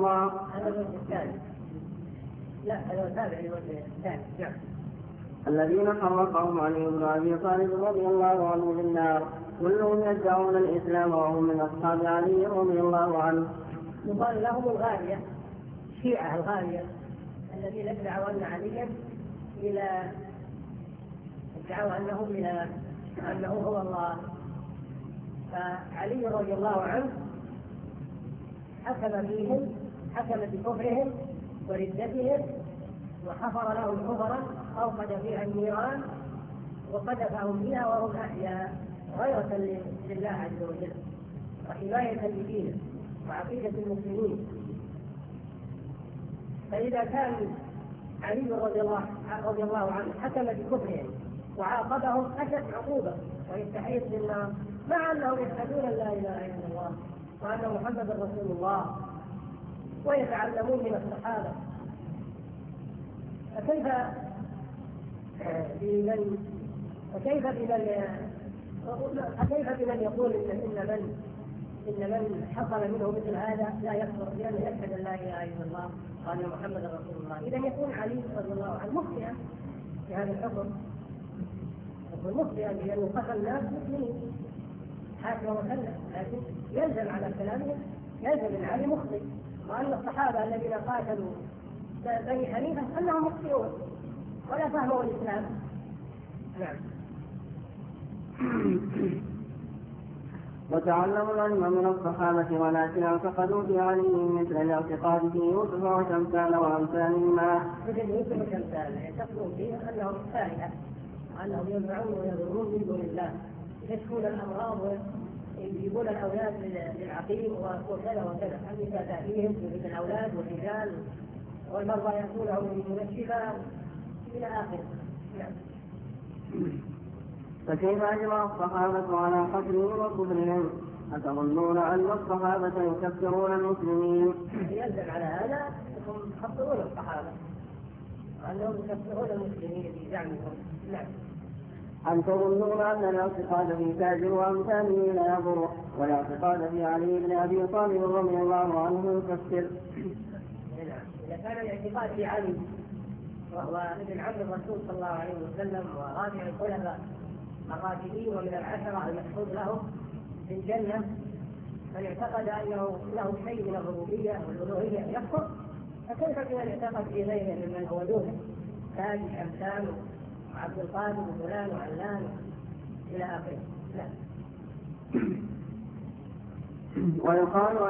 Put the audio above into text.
الله. هذا الوجه الثالث. لا هذا التابع للوجه الثاني. الذين فرقهم علي بن أبي طالب رضي الله عنه بالنار كلهم يدعون الإسلام وهم من أصحاب علي رضي الله عنه. يقال لهم الغالية، الشيعة الغالية الذين ادعوا أن عليا ادعوا أنه هو الله. فعلي رضي الله عنه حكم بكفرهم وردتهم وحفر لهم حفرا أوقد فيها النيران وقذفهم فيها وهم أحياء غيرة لله عز وجل وحماية لدينه وعقيدة المسلمين. فإذا كان علي رضي الله عنه حكم بكفرهم وعاقبهم أشد عقوبة ويستحيل بالنار مع أنهم يشهدون أن لا إله إلا الله وأن محمدا رسول الله ويتعلمون من الصحابة، فكيف بمن يقول إن من حصل منه مثل هذا لا يكفر لأنه يشهد أن لا إله إلا الله وأن محمدا رسول الله؟ إذا يكون علي رضي الله عنه مخطئا في هذا الحكم، يكون مخطئا لأنه قتل الناس مسلمين حاكم وسلم، لكن يلزم على كلامه يلزم من علي مخطئ، وأن الصحابة الذين قاتلوا بني حنيفة أنهم مخطئون ولا فهموا الإسلام. نعم. وتعلموا العلم من الصحابة ولكن اعتقدوا في علي مثل الاعتقاد في يوسف وشمسان وأمثالهما. مثل يوسف وشمسان يعتقدون فيه أنهم آلهة وأنهم ينفعون ويضرون من دون الله، يشفون الأمراض ويجيبون الأولاد للعقيم وكذا وكذا، النساء تأتيهم من الأولاد والرجال والمرضى يأتونهم من الشفاء إلى آخره. نعم. فكيف أجمع الصحابة على قتلهم وكفرهم؟ أتظنون أن الصحابة يكفرون المسلمين؟ يلزم على هذا أنهم يكفرون الصحابة وأنهم يكفرون المسلمين في زعمهم. نعم. أم تظنون أن الاعتقاد في تاج وأمثاله لا يضر والاعتقاد في علي بن أبي طالب رضي الله عنه يكفر؟ إذا كان الاعتقاد في علي وهو ابن عم الرسول صلى الله عليه وسلم ورابع الخلفاء الراشدين ومن العشرة المشهود لهم في الجنة، من اعتقد أنه له شيء من الربوبية والألوهية يكفر، فكيف بمن اعتقد في غيره ممن هو دونه تاج شمسان وعبد القادر وفلان وعلان إلى آخره؟ لا. ويقال